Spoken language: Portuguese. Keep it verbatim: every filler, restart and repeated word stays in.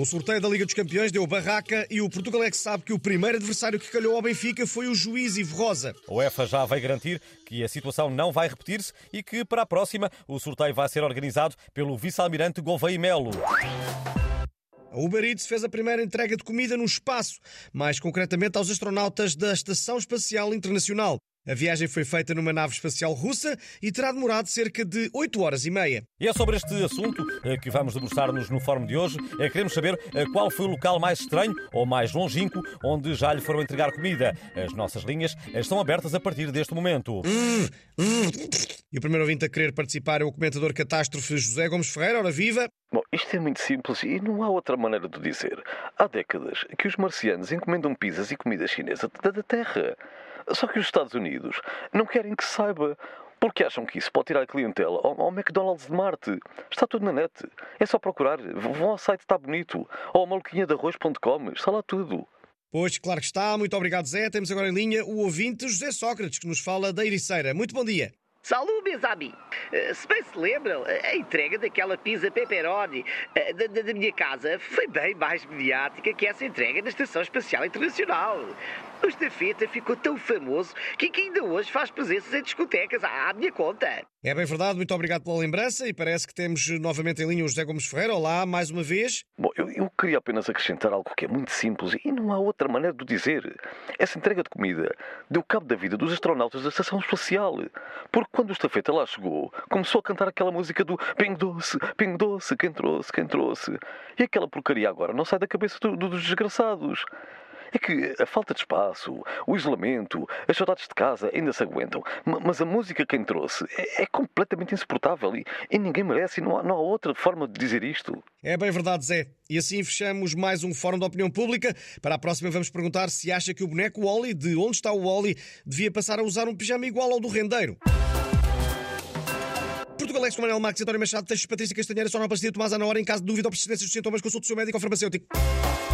O sorteio da Liga dos Campeões deu barraca e o Portugalex sabe que o primeiro adversário que calhou ao Benfica foi o juiz Ivo Rosa. A UEFA já vai garantir que a situação não vai repetir-se e que, para a próxima, o sorteio vai ser organizado pelo vice-almirante Gouveia e Melo. A Uber Eats fez a primeira entrega de comida no espaço, mais concretamente aos astronautas da Estação Espacial Internacional. A viagem foi feita numa nave espacial russa e terá demorado cerca de oito horas e meia. E é sobre este assunto que vamos debruçar-nos no fórum de hoje. Queremos saber qual foi o local mais estranho ou mais longínquo onde já lhe foram entregar comida. As nossas linhas estão abertas a partir deste momento. E o primeiro ouvinte a querer participar é o comentador catástrofe José Gomes Ferreira. Ora viva! Bom, isto é muito simples e não há outra maneira de dizer. Há décadas que os marcianos encomendam pizzas e comida chinesa da Terra. Só que os Estados Unidos não querem que se saiba, porque acham que isso pode tirar a clientela ao, ao McDonald's de Marte. Está tudo na net. É só procurar. Vão ao site, está bonito. Ou ao maluquinha de arroz ponto com. Está lá tudo. Pois, claro que está. Muito obrigado, Zé. Temos agora em linha o ouvinte José Sócrates, que nos fala da Ericeira. Muito bom dia. Salut, meus amigos! Se bem se lembram, a entrega daquela pizza pepperoni da, da, da minha casa foi bem mais mediática que essa entrega na Estação Espacial Internacional. O estafeta ficou tão famoso que, que ainda hoje faz presenças em discotecas à, à minha conta. É bem verdade, muito obrigado pela lembrança e parece que temos novamente em linha o José Gomes Ferreira. Olá, mais uma vez. Bom, eu, eu queria apenas acrescentar algo que é muito simples e não há outra maneira de o dizer. Essa entrega de comida deu cabo da vida dos astronautas da Estação Espacial. Porque quando o estafeta lá chegou, começou a cantar aquela música do Pingo Doce, Pingo Doce, quem trouxe, quem trouxe. E aquela porcaria agora não sai da cabeça do, do, dos desgraçados. É que a falta de espaço, o isolamento, as saudades de casa ainda se aguentam. Mas a música quem trouxe é, é completamente insuportável e, e ninguém merece e não há, não há outra forma de dizer isto. É bem verdade, Zé. E assim fechamos mais um Fórum de Opinião Pública. Para a próxima vamos perguntar se acha que o boneco Wally, de Onde Está o Wally, devia passar a usar um pijama igual ao do rendeiro. Portugalex com Manuel Marques e António Machado, textos Patrícia Castanheira, só não aparecia Tomás à na hora. Em caso de dúvida ou persistência dos sintomas, consulte o seu médico ou farmacêutico.